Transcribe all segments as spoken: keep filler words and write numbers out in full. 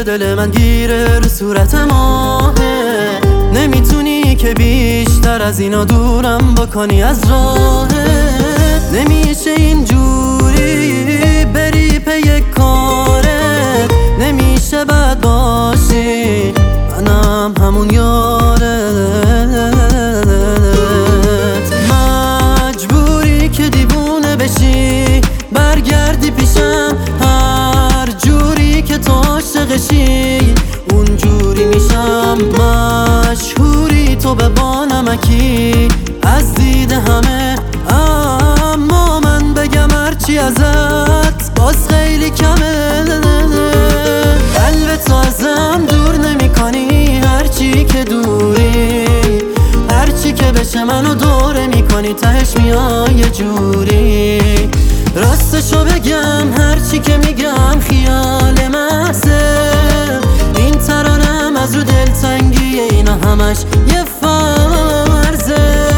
دل من گیره رو صورت ماهه. نمیتونی که بیشتر از اینا دورم بکنی از راهه. نمیشه اینجوری بری پی کارت، نمیشه بد باشی منم همون یارت. مجبوری که دیوونه بشی برگردی پیشم، هر جوری که تو عاشقشی اونجوری میشم. مشهوری تو به بانمکی از دید همه، اما من بگم هرچی ازت باز خیلی کمه. قلب تو ازم دور نمی کنی هرچی که دوری، هرچی که بشه منو دوره می کنی تهش میای یه جوری. راستشو بگم هرچی که میگم خیال محضه، این ترانم از رو دلتنگی اینا همش یه فرضه.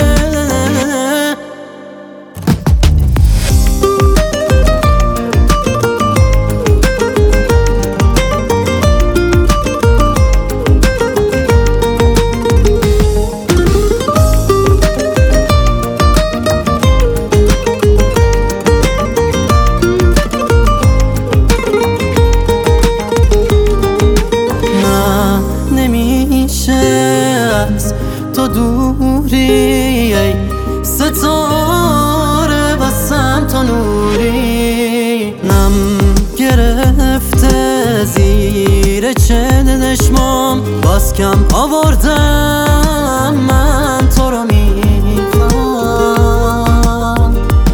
تو دوری ای ستاره واسم تو نوری، نم گرفته زیر چشمام باز کم آوردم من تو رو میخوام.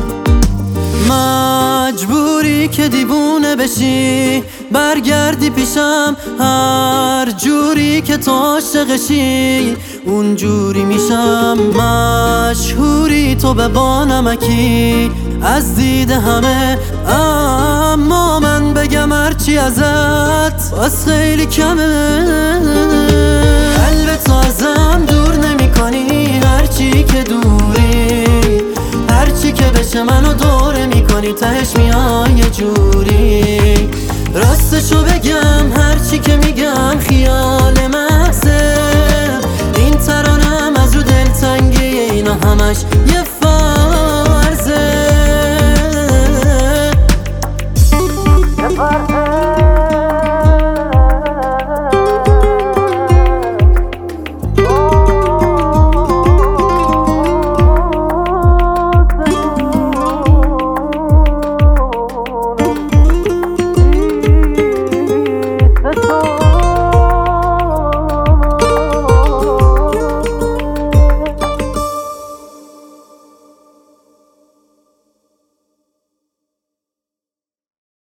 مجبوری که دیوونه بشی برگردی پیشم، هر جوری که تو عاشقشی اونجوری میشم. مشهوری تو به بانمکی از دید همه، اما من بگم هرچی ازت باز خیلی کمه. قلب تو ازم دور نمی کنی هرچی که دوری، هرچی که بشه منو دوره می کنی تهش میای یه جوری. راستشو بگم هرچی که میگم خیال محضه، این ترانم از رو دلتنگی اینا همش یه